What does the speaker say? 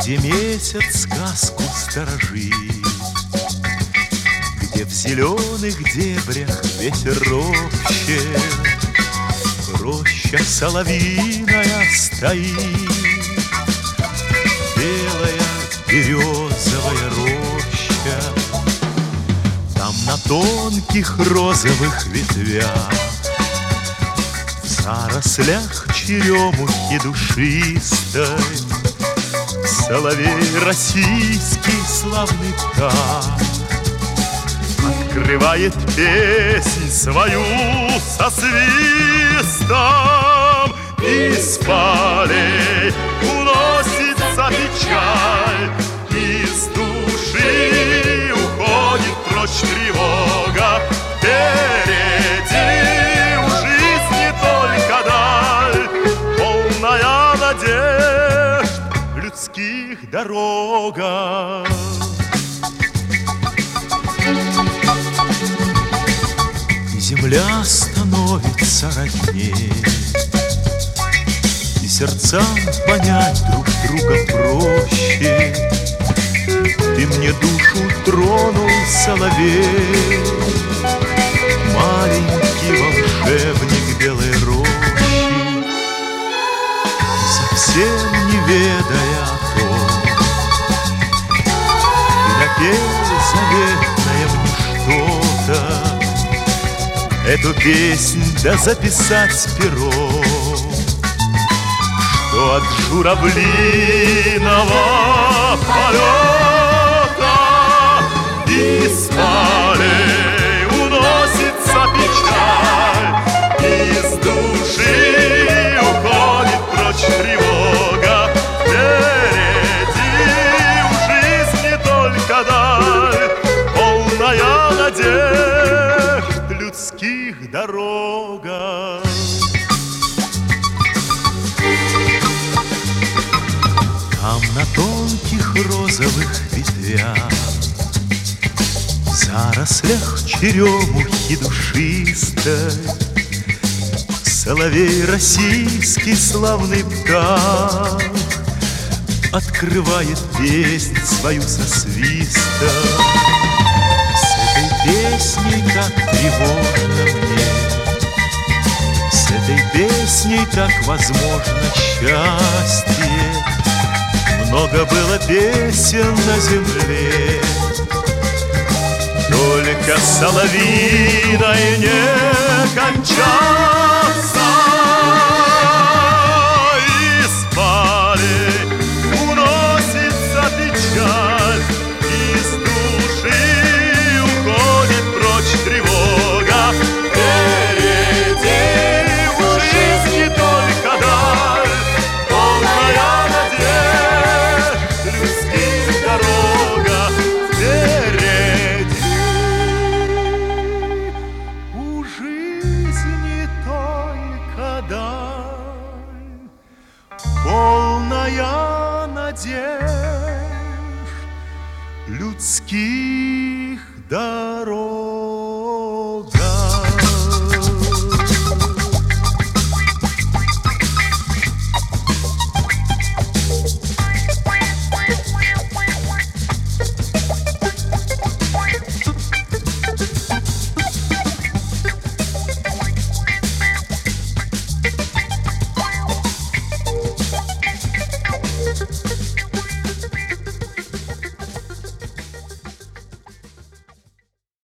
Где месяц сказку сторожит, где в зеленых дебрях ветер ропщет, роща соловьиная стоит, белая березовая роща. Там на тонких розовых ветвях, в зарослях черемухи душистой, соловей российский славный птах открывает песнь свою со свистом. Из полей уносится печаль, из души уходит прочь тревога. Впереди у жизни только даль, полная надежд в людских дорогах. И земля становится родней, и сердцам понять друг друга проще. Ты мне душу тронул, соловей, маленький волшебник белой рощи, совсем не ведая о том, ты напел заветное мне что-то. Эту песнь да записать пером, что от журавлиного полета из полей уносится печаль, из души уходит прочь тревога. Впереди у жизни только даль, полная надежд в людских дорогах. Там на тонких розовых ветвях, в зарослях черемухи душистой, соловей российский славный птах открывает песнь свою со свистом. С этой песней так тревожно мне, с этой песней так возможно счастье. Много было песен на земле, только соловьиной не кончался. Из полей уносится печаль, из души уходит прочь тревога. Впереди у жизни только даль, полная надежд в людских дорогах. Впереди у жизни только даль, полная надежд людских дорог.